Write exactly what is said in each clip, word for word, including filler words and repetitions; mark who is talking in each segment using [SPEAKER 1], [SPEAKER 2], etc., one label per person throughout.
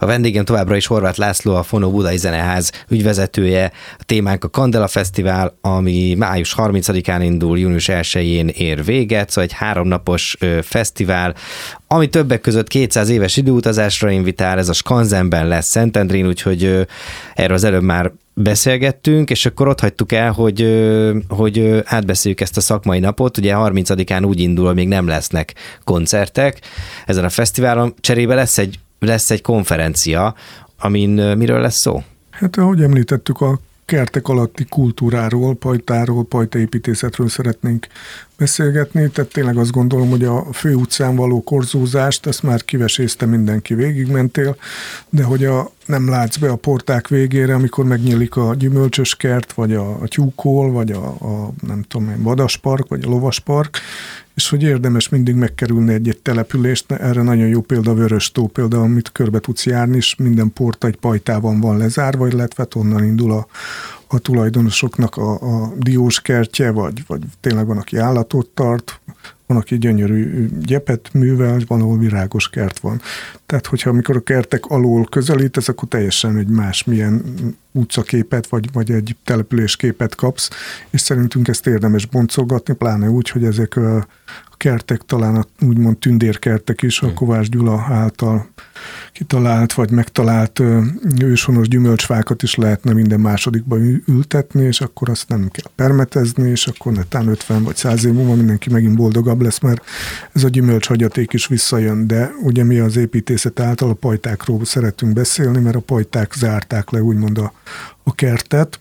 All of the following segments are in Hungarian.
[SPEAKER 1] A vendégem továbbra is Horváth László, a Fonó Budai Zeneház ügyvezetője. A témánk a Kandela Fesztivál, ami május harmincadikán indul, június elsején ér véget, szóval egy háromnapos fesztivál, ami többek között kétszáz éves időutazásra invitál, ez a Skanzenben lesz Szentendrén, úgyhogy erről az előbb már beszélgettünk, és akkor ott hagytuk el, hogy, hogy átbeszéljük ezt a szakmai napot. Ugye harmincadikán úgy indul, hogy még nem lesznek koncertek ezen a fesztiválon. Cserébe lesz egy, lesz egy konferencia, amin miről lesz szó?
[SPEAKER 2] Hát ahogy említettük, a kertek alatti kultúráról, pajtáról, pajtaépítészetről szeretnénk beszélgetni, tehát tényleg azt gondolom, hogy a főutcán való korzózást, ezt már kivesézte mindenki, végigmentél, de hogy a, nem látsz be a porták végére, amikor megnyílik a gyümölcsös kert, vagy a, a tyúkol, vagy a, a nem tudom én, vadaspark, vagy a lovaspark, és hogy érdemes mindig megkerülni egy-egy települést, erre nagyon jó példa a Vöröstó, például, amit körbe tudsz járni, és minden porta egy pajtában van lezárva, illetve onnan indul a, a tulajdonosoknak a, a diós kertje, vagy, vagy tényleg van, aki állatot tart, van, aki gyönyörű gyepet művel, van, ahol virágos kert van. Tehát, hogyha amikor a kertek alól közelítesz, akkor teljesen egy más milyen utcaképet, vagy, vagy egy településképet kapsz, és szerintünk ezt érdemes boncolgatni, pláne úgy, hogy ezek a kertek talán a úgymond tündérkertek is, a Kovács Gyula által kitalált, vagy megtalált őshonos gyümölcsfákat is lehetne minden másodikba ültetni, és akkor azt nem kell permetezni, és akkor netán ötven vagy száz év múlva mindenki megint boldogabb lesz, mert ez a gyümölcshagyaték is visszajön. De ugye mi az építészet által a pajtákról szeretünk beszélni, mert a pajták zárták le úgymond a, a kertet,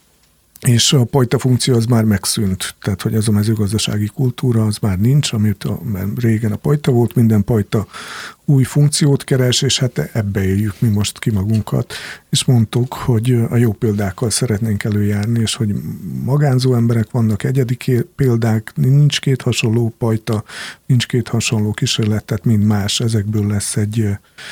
[SPEAKER 2] és a pajta funkció az már megszűnt, tehát hogy ez a mezőgazdasági kultúra az már nincs, amit a, mert régen a pajta volt, minden pajta új funkciót keres, és hát ebbe éljük mi most ki magunkat, és mondtuk, hogy a jó példákkal szeretnénk előjárni, és hogy magánzó emberek vannak, egyedi példák, nincs két hasonló pajta, nincs két hasonló kísérlet, tehát mind más, ezekből lesz egy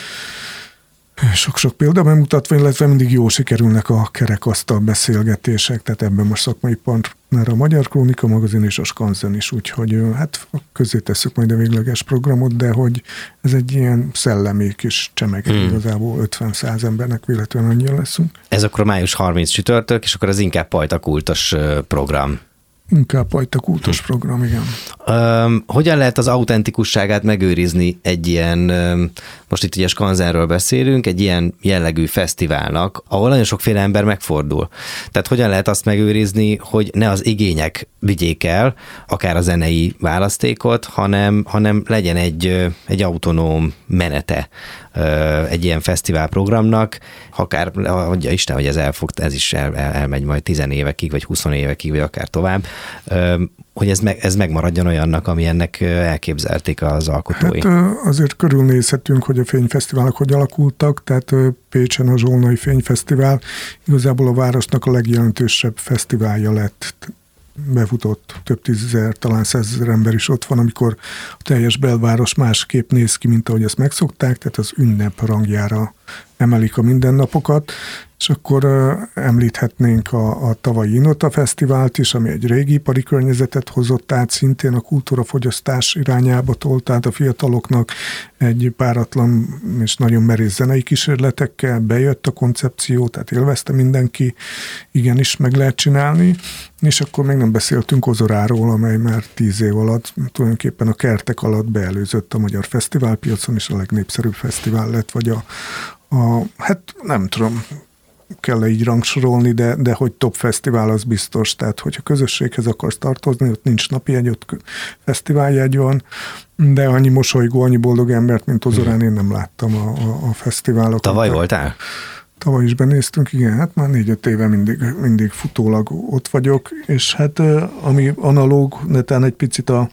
[SPEAKER 2] sok-sok példa bemutatva, illetve mindig jól sikerülnek a kerekasztal beszélgetések, tehát ebben most szakmai partner a Magyar Krónika magazin és a Skanzen is, úgyhogy hát közé tesszük majd a végleges programot, de hogy ez egy ilyen szellemi kis csemeg, hmm. igazából ötven-száz embernek véletlenül annyian leszünk.
[SPEAKER 1] Ez akkor a május harmincadika csütörtök, és akkor az inkább pajtakultos program.
[SPEAKER 2] Inkább pajtakultos hm. program, igen.
[SPEAKER 1] Um, hogyan lehet az autentikusságát megőrizni egy ilyen, um, most itt ugye Skanzenről beszélünk, egy ilyen jellegű fesztiválnak, ahol nagyon sokféle ember megfordul. Tehát hogyan lehet azt megőrizni, hogy ne az igények vigyék el, akár a zenei választékot, hanem, hanem legyen egy, egy autonóm menete egy ilyen fesztiválprogramnak, akár, mondja Isten, hogy ez elfog, ez is el, el, elmegy majd tíz évekig, vagy húsz évekig, vagy akár tovább, hogy ez, meg, ez megmaradjon olyannak, ami ennek elképzelték az alkotói.
[SPEAKER 2] Hát azért körülnézhetünk, hogy a fényfesztiválok hogy alakultak, tehát Pécsen a Zsolnai Fényfesztivál igazából a városnak a legjelentősebb fesztiválja lett, befutott több tízezer, talán százezer ember is ott van, amikor a teljes belváros másképp néz ki, mint ahogy ezt megszokták, tehát az ünnep rangjára emelik a mindennapokat, és akkor uh, említhetnénk a, a tavalyi Inota Fesztivált is, ami egy régi ipari környezetet hozott át, szintén a kultúrafogyasztás irányába tolt át a fiataloknak egy páratlan és nagyon merész zenei kísérletekkel, bejött a koncepció, tehát élvezte mindenki, igenis meg lehet csinálni, és akkor még nem beszéltünk Ozoráról, amely már tíz év alatt, tulajdonképpen a kertek alatt beelőzött a magyar fesztiválpiacon, és a legnépszerűbb fesztivál lett, vagy a, a hát nem tudom, kell így rangsorolni, de, de hogy top fesztivál az biztos, tehát hogyha közösséghez akarsz tartozni, ott nincs napi egy, ott fesztiváljegy van, de annyi mosolygó, annyi boldog embert, mint Ozorán én nem láttam a, a, a fesztiválokon.
[SPEAKER 1] Tavaly voltál?
[SPEAKER 2] Tavaly is benéztünk, igen, hát már négy-öt éve mindig, mindig futólag ott vagyok, és hát ami analóg, netán egy picit a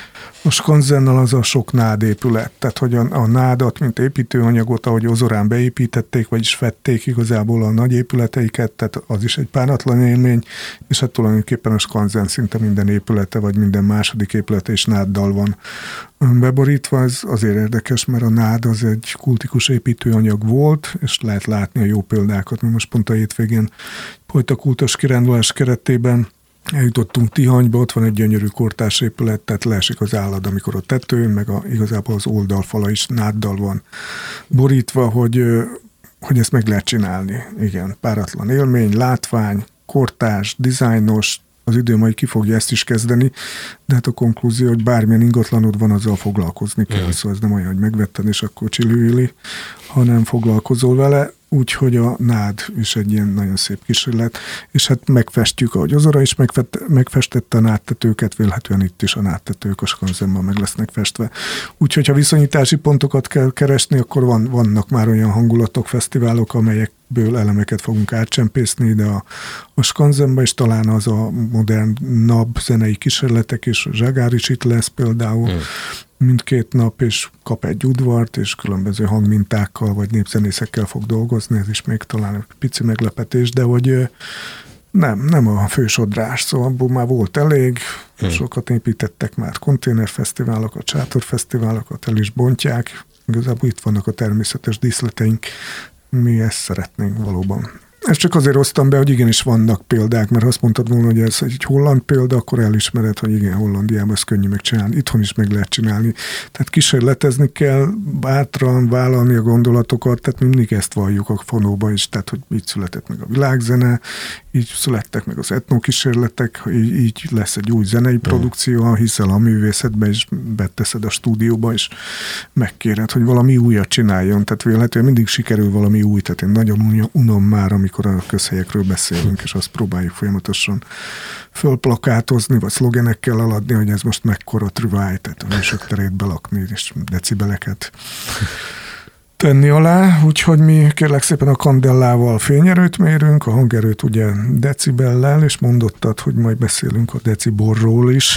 [SPEAKER 2] A Skanzennel az a sok nád épület, tehát hogy a, a nádat, mint építőanyagot, ahogy Ozorán beépítették, vagyis fették igazából a nagy épületeiket, tehát az is egy páratlan élmény, és hát tulajdonképpen a Skanzen szinte minden épülete, vagy minden második épülete is náddal van beborítva. Ez azért érdekes, mert a nád az egy kultikus építőanyag volt, és lehet látni a jó példákat. Mi most pont a hétvégén pajtakultos kirándulás keretében eljutottunk Tihanyba, ott van egy gyönyörű kortárs épület, tehát leesik az állad, amikor a tetőn, meg a, igazából az oldalfala is náddal van borítva, hogy hogy ezt meg lehet csinálni. Igen, páratlan élmény, látvány, kortárs, dizájnos, az idő majd ki fogja ezt is kezdeni, de hát a konklúzió, hogy bármilyen ingatlanod van, azzal foglalkozni kell. Mm. Szóval ez nem olyan, hogy megvetted, és akkor csilőili, hanem foglalkozol vele, úgyhogy a nád is egy ilyen nagyon szép kísérlet, és hát megfestjük, ahogy Ozora is megfestette a nádtetőket, vélhetően itt is a nádtetők a skanzenben meg lesznek festve. Úgyhogy ha viszonyítási pontokat kell keresni, akkor van, vannak már olyan hangulatok, fesztiválok, amelyekből elemeket fogunk átcsempészni ide a, a skanzenbe, és talán az a modernabb zenei kísérletek, és Zsagár is itt lesz például, hmm. mindkét nap, és kap egy udvart, és különböző hangmintákkal, vagy népzenészekkel fog dolgozni, ez is még talán egy pici meglepetés, de hogy nem, nem a fősodrás, szóval abból már volt elég, hmm. sokat építettek már konténerfesztiválokat, sátorfesztiválokat, el is bontják, igazából itt vannak a természetes díszleteink, mi ezt szeretnénk valóban. Ezt csak azért hoztam be, hogy igenis vannak példák, mert ha azt mondtad volna, hogy ez egy holland példa, akkor elismered, hogy igen, Hollandiában ezt könnyű megcsinálni. Itthon is meg lehet csinálni. Tehát kísérletezni kell, bátran vállalni a gondolatokat, tehát mindig ezt valljuk a fonóba is, tehát hogy így született meg a világzene, így születtek meg az etnokísérletek, így, így lesz egy új zenei produkció, hiszel a művészetbe, és beteszed a stúdióba, és megkéred, hogy valami újat csináljon. Tehát véletlenül mindig sikerül valami új, tehát én nagyon unom már, amikor a közhelyekről beszélünk, és azt próbáljuk folyamatosan fölplakátozni, vagy szlogenekkel eladni, hogy ez most mekkora trüváj, tehát a műsök terét belakni, és decibeleket tenni alá, úgyhogy mi kérlek szépen a kandellával fényerőt mérünk, a hangerőt ugye decibellel, és mondottad, hogy majd beszélünk a deciborról is.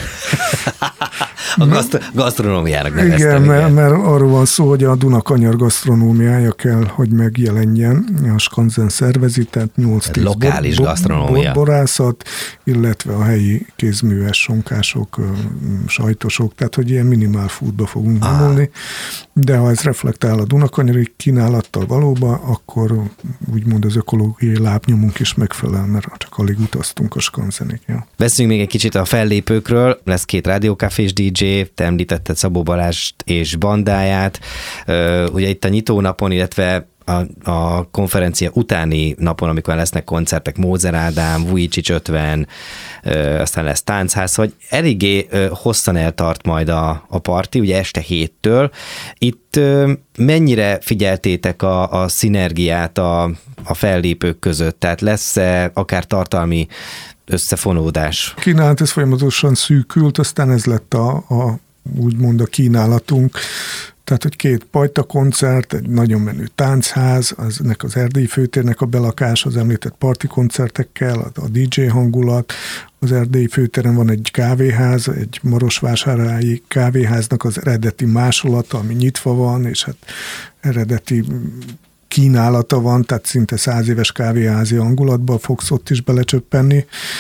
[SPEAKER 1] A gaszt- gasztronómiának neveztem.
[SPEAKER 2] Igen, mert, mert arról van szó, hogy a Dunakanyar gasztronómiája kell, hogy megjelenjen. A skanzen szervezi, tehát nyolc-tíz
[SPEAKER 1] lokális
[SPEAKER 2] bo-
[SPEAKER 1] gasztronómia.
[SPEAKER 2] Bo- borászat, illetve a helyi kézműves sonkások, sajtosok, tehát hogy ilyen minimál foodba fogunk nyomulni. De ha ez reflektál a Dunakanyari kínálattal valóban, akkor úgymond az ökológiai lábnyomunk is megfelel, mert csak alig utaztunk a skanzenig. Ja.
[SPEAKER 1] Beszéljünk még egy kicsit a fellépőkről. Lesz két rádiókafés dé dzsé, te említetted Szabó Balást és bandáját. Ugye itt a nyitónapon, illetve A, a konferencia utáni napon, amikor lesznek koncertek, Mózer Ádám, Vujicic ötven, ö, aztán lesz táncház, hogy eléggé ö, hosszan eltart majd a, a parti, ugye este héttől. Itt ö, mennyire figyeltétek a, a szinergiát a, a fellépők között? Tehát lesz-e akár tartalmi összefonódás?
[SPEAKER 2] Kínálat, ez folyamatosan szűkült, aztán ez lett a, a úgymond a kínálatunk. Tehát, hogy két pajta koncert, egy nagyon menő táncház, az, ennek az Erdélyi Főtérnek a belakás, az említett parti koncertekkel, a, a dé dzsé hangulat, az Erdélyi Főtéren van egy kávéház, egy marosvásárhelyi kávéháznak az eredeti másolata, ami nyitva van, és hát eredeti kínálata van, tehát szinte száz éves kávéházi hangulatba fogsz ott is belecsöppenni.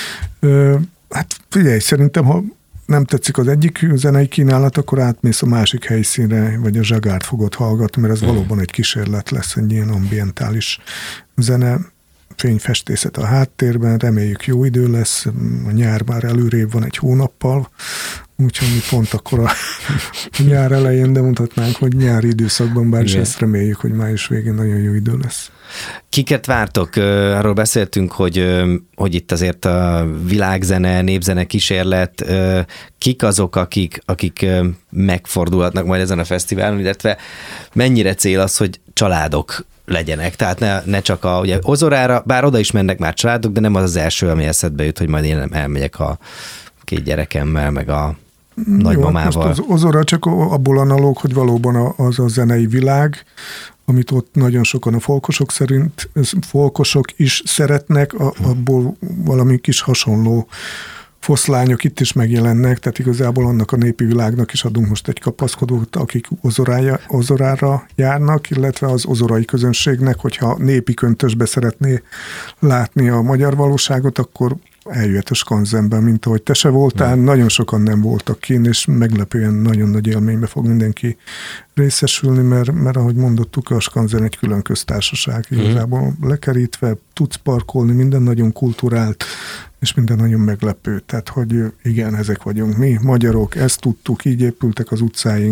[SPEAKER 2] Hát figyelj, szerintem, ha nem tetszik az egyik zenei kínálat, akkor átmész a másik helyszínre, vagy a Zsagárt fogod hallgatni, mert ez mm. valóban egy kísérlet lesz, egy ilyen ambientális zene, fényfestészet a háttérben, reméljük jó idő lesz, a nyár már előrébb van egy hónappal, úgyhogy mi pont akkor a nyár elején, de mondhatnánk, hogy nyári időszakban, bár is ezt reméljük, hogy május végén nagyon jó idő lesz.
[SPEAKER 1] Kiket vártok? Arról beszéltünk, hogy, hogy itt azért a világzene, népzene kísérlet, kik azok, akik, akik megfordulhatnak majd ezen a fesztiválon, illetve mennyire cél az, hogy családok legyenek, tehát ne, ne csak a, ugye Ozorára, bár oda is mennek már családok, de nem az az első, ami eszedbe jut, hogy majd én elmegyek a két gyerekemmel, meg a nagymamával.
[SPEAKER 2] Jó, most az Ozora csak abból analóg, hogy valóban az a zenei világ, amit ott nagyon sokan a folkosok szerint, folkosok is szeretnek, abból valami kis hasonló foszlányok itt is megjelennek, tehát igazából annak a népi világnak is adunk most egy kapaszkodót, akik ozorája, ozorára járnak, illetve az ozorai közönségnek, hogyha népi köntösbe szeretné látni a magyar valóságot, akkor eljöhet a skanzenben, mint ahogy te se voltál, hmm. nagyon sokan nem voltak kint, és meglepően nagyon nagy élménybe fog mindenki részesülni, mert, mert ahogy mondottuk, a skanzen egy külön köztársaság, hmm. igazából lekerítve, tudsz parkolni, minden nagyon kulturált, és minden nagyon meglepő. Tehát, hogy igen, ezek vagyunk mi, magyarok, ezt tudtuk, így épültek az utcáink,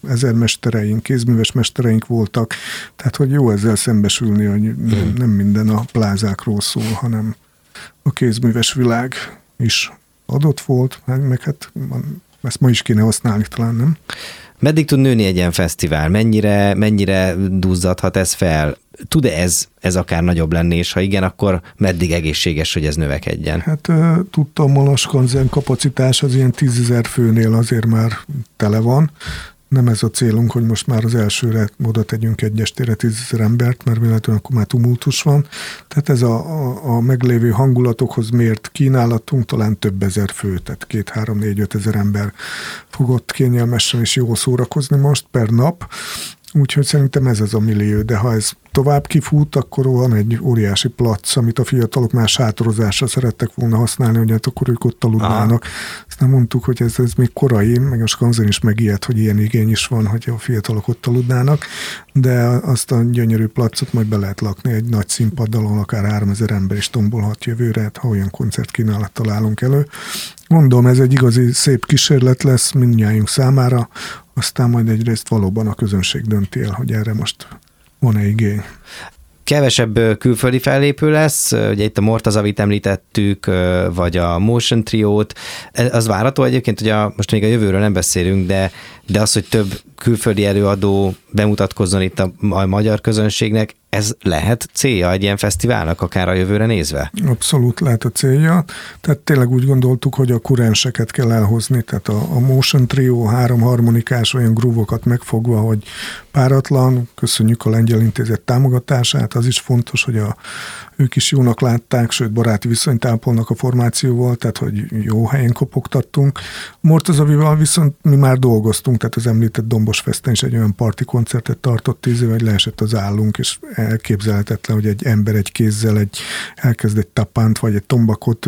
[SPEAKER 2] ezermestereink, kézműves mestereink voltak, tehát hogy jó ezzel szembesülni, hogy nem, nem minden a plázákról szól, hanem a kézműves világ is adott volt, meg hát ezt ma is kéne használni talán, nem?
[SPEAKER 1] Meddig tud nőni egy ilyen fesztivál? Mennyire, mennyire duzzadhat ez fel? Tud-e ez, ez akár nagyobb lenni, és ha igen, akkor meddig egészséges, hogy ez növekedjen?
[SPEAKER 2] Hát tudtam, a Skanzen kapacitás az ilyen tízezer főnél azért már tele van. Nem ez a célunk, hogy most már az elsőre oda tegyünk egy estére tízezer embert, mert véletlenül akkor már tumultus van. Tehát ez a, a, a meglévő hangulatokhoz mért kínálatunk talán több ezer fő, tehát két, három, négy, öt ezer ember fogott kényelmesen és jól szórakozni most per nap. Úgyhogy szerintem ez az a millió, de ha ez tovább kifut, akkor van egy óriási plac, amit a fiatalok már sátorozásra szerettek volna használni, hogy hát akkor ők ott aludnának. Aztán mondtuk, hogy ez, ez még korai, meg a Skanzen is megijedt, hogy ilyen igény is van, hogy a fiatalok ott aludnának, de azt a gyönyörű placot majd be lehet lakni egy nagy színpaddal, ahol akár háromezer ember is tombolhat jövőre, ha olyan koncertkínálat találunk elő. Mondom, ez egy igazi szép kísérlet lesz mindnyájunk számára, aztán majd egyrészt valóban a közönség dönti el, hogy erre most van-e igény.
[SPEAKER 1] Kevesebb külföldi fellépő lesz, ugye itt a Mortazavit említettük, vagy a Motion Triót. Az várható egyébként, hogy a, most még a jövőről nem beszélünk, de, de az, hogy több külföldi előadó bemutatkozzon itt a, a magyar közönségnek, ez lehet célja egy ilyen fesztiválnak, akár a jövőre nézve? Abszolút lehet a célja. Tehát tényleg úgy gondoltuk, hogy a kurenseket kell elhozni, tehát a, a Motion Trio három harmonikás olyan groovokat megfogva, hogy páratlan, köszönjük a Lengyel Intézet támogatását, az is fontos, hogy a, ők is jónak látták, sőt baráti viszonyt ápolnak a formációval, tehát hogy jó helyen kopogtattunk. Mortazavival viszont mi már dolgoztunk, tehát az említett Dombos Festen is egy olyan parti koncertet tartott tíz éve, hogy leesett az állunk, és elképzelhetetlen, hogy egy ember egy kézzel egy, elkezd egy tapánt vagy egy tombakot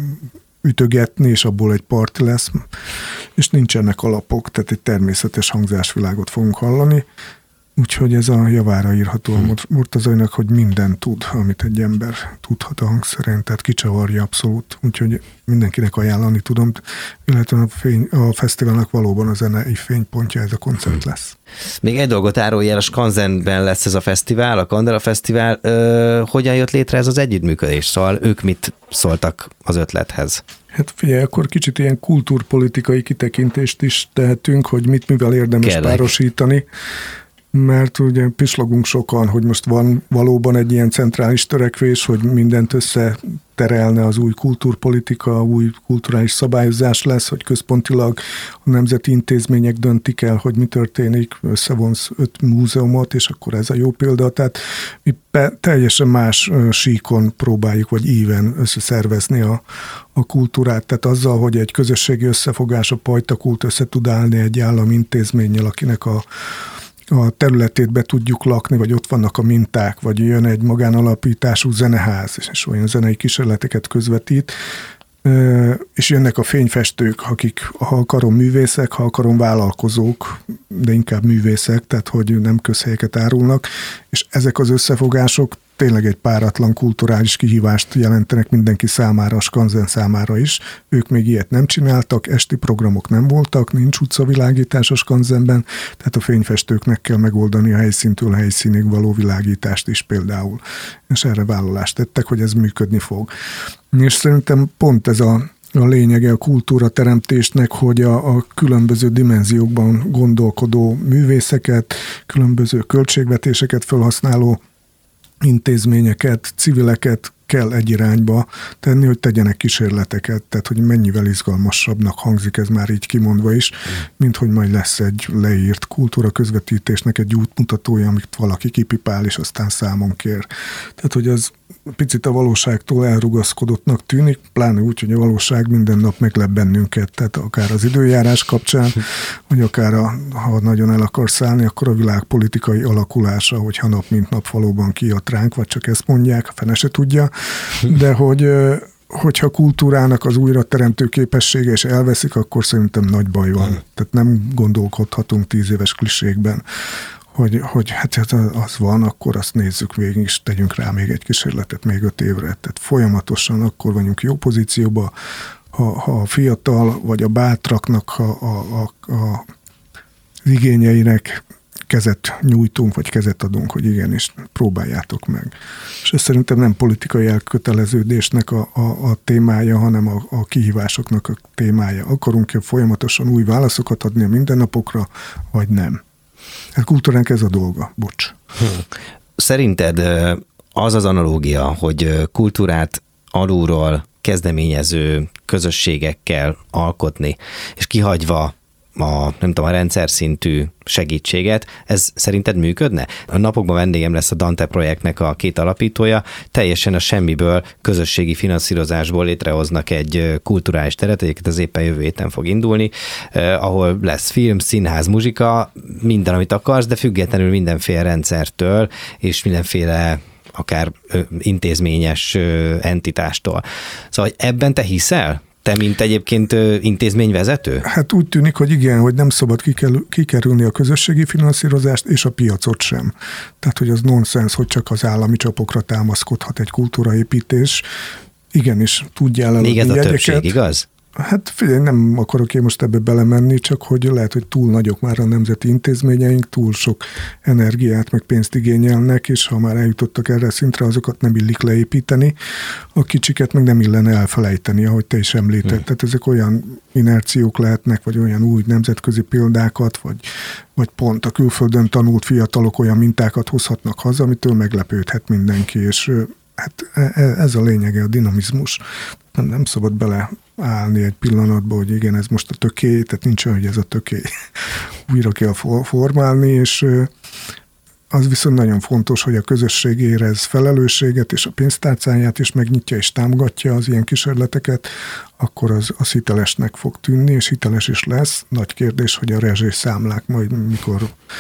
[SPEAKER 1] ütögetni, és abból egy parti lesz, és nincsenek alapok, tehát egy természetes hangzásvilágot fogunk hallani. Úgyhogy ez a javára írható a Murtazainak, hogy minden tud, amit egy ember tudhat a hangszerén, tehát kicsavarja abszolút. Úgyhogy mindenkinek ajánlani tudom, illetve a, fény, a fesztiválnak valóban a zenei fénypontja ez a koncert lesz. Még egy dolgot árulj el, a Skanzenben lesz ez a fesztivál, a Kandela Fesztivál. Ö, hogyan jött létre ez az együttműködés? Szóval ők mit szóltak az ötlethez? Hát figyelj, akkor kicsit ilyen kultúrpolitikai kitekintést is tehetünk, hogy mit mivel érdemes Kérlek. párosítani. Mert ugye pislogunk sokan, hogy most van valóban egy ilyen centrális törekvés, hogy mindent összeterelne az új kultúrpolitika, új kulturális szabályozás lesz, hogy központilag a nemzeti intézmények döntik el, hogy mi történik, összevonsz öt múzeumot, és akkor ez a jó példa. Tehát mi teljesen más síkon próbáljuk, vagy íven összeszervezni a, a kultúrát. Tehát azzal, hogy egy közösségi összefogás, a pajtakult össze tud állni egy állami intézménnyel, akinek a a területét be tudjuk lakni, vagy ott vannak a minták, vagy jön egy magánalapítású zeneház, és olyan zenei kísérleteket közvetít, és jönnek a fényfestők, akik, ha akarom, művészek, ha akarom, vállalkozók, de inkább művészek, tehát hogy nem közhelyeket árulnak, és ezek az összefogások tényleg egy páratlan kulturális kihívást jelentenek mindenki számára, a Skanzen számára is. Ők még ilyet nem csináltak, esti programok nem voltak, nincs utcavilágítás a Skanzenben, tehát a fényfestőknek kell megoldani a helyszíntől a helyszínig való világítást is például. És erre vállalást tettek, hogy ez működni fog. És szerintem pont ez a a lényege a kultúra teremtésnek, hogy a, a különböző dimenziókban gondolkodó művészeket, különböző költségvetéseket felhasználó intézményeket, civileket kell egy irányba tenni, hogy tegyenek kísérleteket, tehát hogy mennyivel izgalmasabbnak hangzik ez már így kimondva is, mint hogy majd lesz egy leírt kultúra közvetítésnek egy útmutatója, amit valaki kipipál, és aztán számon kér. Tehát, hogy az picit a valóságtól elrugaszkodottnak tűnik, pláne úgy, hogy a valóság minden nap meglep bennünket, tehát akár az időjárás kapcsán, vagy akár a, ha nagyon el akarsz állni, akkor a világ politikai alakulása, hogyha nap mint nap valóban kijött ránk, vagy csak ezt mondják, a fene se tudja, de hogy hogyha kultúrának az újra teremtő képessége és elveszik, akkor szerintem nagy baj van. Tehát nem gondolkodhatunk tíz éves klisékben, hogy, hogy hát az van, akkor azt nézzük végig, és tegyünk rá még egy kísérletet, még öt évre. Tehát folyamatosan akkor vagyunk jó pozícióban, ha, ha a fiatal, vagy a bátraknak a, a, a, a
[SPEAKER 2] igényeinek kezet nyújtunk, vagy kezet adunk, hogy igenis, próbáljátok meg. És ez szerintem nem politikai elköteleződésnek a, a, a témája, hanem a, a kihívásoknak a témája. Akarunk-e folyamatosan új válaszokat adni a mindennapokra, vagy nem? Hát kultúránk ez a dolga, bocs.
[SPEAKER 1] Szerinted az az analógia, hogy kultúrát alulról kezdeményező közösségekkel alkotni, és kihagyva a, nem tudom, a rendszer szintű segítséget, ez szerinted működne? A napokban vendégem lesz a Dante projektnek a két alapítója, teljesen a semmiből, közösségi finanszírozásból létrehoznak egy kulturális teret, egyébként az éppen jövő héten fog indulni, eh, ahol lesz film, színház, muzsika, minden, amit akarsz, de függetlenül mindenféle rendszertől, és mindenféle akár ö, intézményes ö, entitástól. Szóval ebben te hiszel? Te, mint egyébként intézményvezető?
[SPEAKER 2] Hát úgy tűnik, hogy igen, hogy nem szabad kikerülni a közösségi finanszírozást, és a piacot sem. Tehát, hogy az nonsens, hogy csak az állami csapokra támaszkodhat egy kultúraépítés. Igenis, tudjál eladni
[SPEAKER 1] még ez a
[SPEAKER 2] jegyeket.
[SPEAKER 1] Többség, igaz?
[SPEAKER 2] Hát figyelj, nem akarok én most ebbe belemenni, csak hogy lehet, hogy túl nagyok már a nemzeti intézményeink, túl sok energiát, meg pénzt igényelnek, és ha már eljutottak erre a szintre, azokat nem illik leépíteni, a kicsiket meg nem illene elfelejteni, ahogy te is említetted. Hmm. Tehát ezek olyan inerciók lehetnek, vagy olyan új nemzetközi példákat, vagy, vagy pont a külföldön tanult fiatalok olyan mintákat hozhatnak haza, amitől meglepődhet mindenki, és hát ez a lényege, a dinamizmus. Nem, nem szabad beleállni egy pillanatba, hogy igen, ez most a tökély, tehát nincs olyan, hogy ez a tökély. Újra kell formálni, és az viszont nagyon fontos, hogy a közösség érez felelősséget, és a pénztárcáját is megnyitja és támogatja az ilyen kísérleteket, akkor az, az hitelesnek fog tűnni, és hiteles is lesz. Nagy kérdés, hogy a rezsőszámlák majd mikor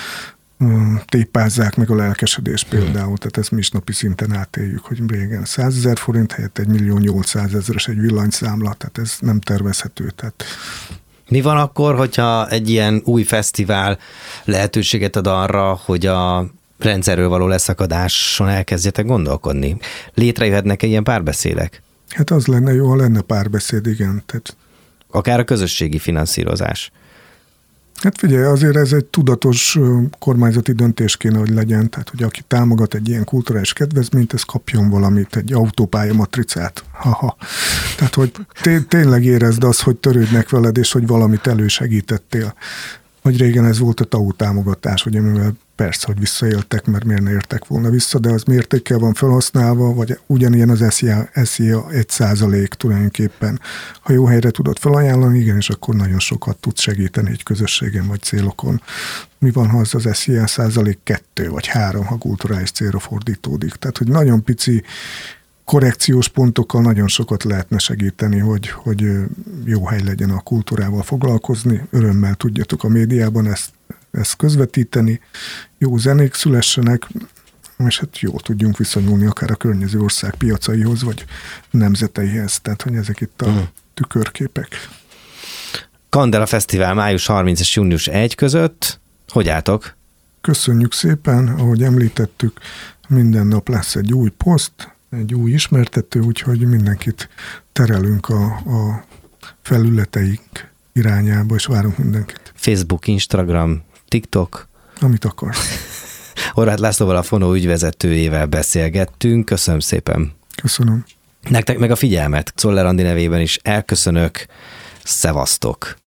[SPEAKER 2] tépázzák meg a lelkesedés például, tehát ezt mi is napi szinten átéljük, hogy régen százezer forint helyett egy millió nyolcszázezeres egy villanyszámla, tehát ez nem tervezhető. Tehát...
[SPEAKER 1] Mi van akkor, hogyha egy ilyen új fesztivál lehetőséget ad arra, hogy a rendszerről való leszakadáson elkezdjetek gondolkodni? Létrejöhetnek ilyen párbeszédek?
[SPEAKER 2] Hát az lenne jó, ha lenne párbeszéd, igen. Tehát...
[SPEAKER 1] Akár a közösségi finanszírozás.
[SPEAKER 2] Hát figyelj, azért ez egy tudatos kormányzati döntés kéne, hogy legyen, tehát hogy aki támogat egy ilyen kulturális kedvezményt, ez kapjon valamit, egy autópálya matricát. Haha. Tehát, hogy té- tényleg érezd azt, hogy törődnek veled, és hogy valamit elősegítettél. Vagy régen ez volt a té á u támogatás, ugye, mivel persze, hogy visszaéltek, mert miért ne értek volna vissza, de az mértékkel van felhasználva, vagy ugyanilyen az es zé á egy százalék tulajdonképpen. Ha jó helyre tudod felajánlani, igen, és akkor nagyon sokat tudsz segíteni egy közösségen vagy célokon. Mi van, ha az az es zé á százalék kettő vagy három, ha kulturális célra fordítódik? Tehát, hogy nagyon pici korrekciós pontokkal nagyon sokat lehetne segíteni, hogy, hogy jó hely legyen a kultúrával foglalkozni. Örömmel tudjatok a médiában ezt, ezt közvetíteni, jó zenék szülessenek, és hát jól tudjunk viszonyulni akár a környező ország piacaihoz, vagy nemzeteihez. Tehát, hogy ezek itt a uh-huh. tükörképek.
[SPEAKER 1] Kandela Fesztivál május harmincadikája és június elsejé között. Hogy álltok?
[SPEAKER 2] Köszönjük szépen, ahogy említettük, minden nap lesz egy új poszt, egy új ismertető, úgyhogy mindenkit terelünk a, a felületeink irányába, és várunk mindenkit.
[SPEAKER 1] Facebook, Instagram, TikTok.
[SPEAKER 2] Amit akarsz.
[SPEAKER 1] Horváth Lászlóval, a Fonó ügyvezetőjével beszélgettünk. Köszönöm szépen.
[SPEAKER 2] Köszönöm.
[SPEAKER 1] Nektek meg a figyelmet. Czoller Andi nevében is elköszönök. Szevasztok.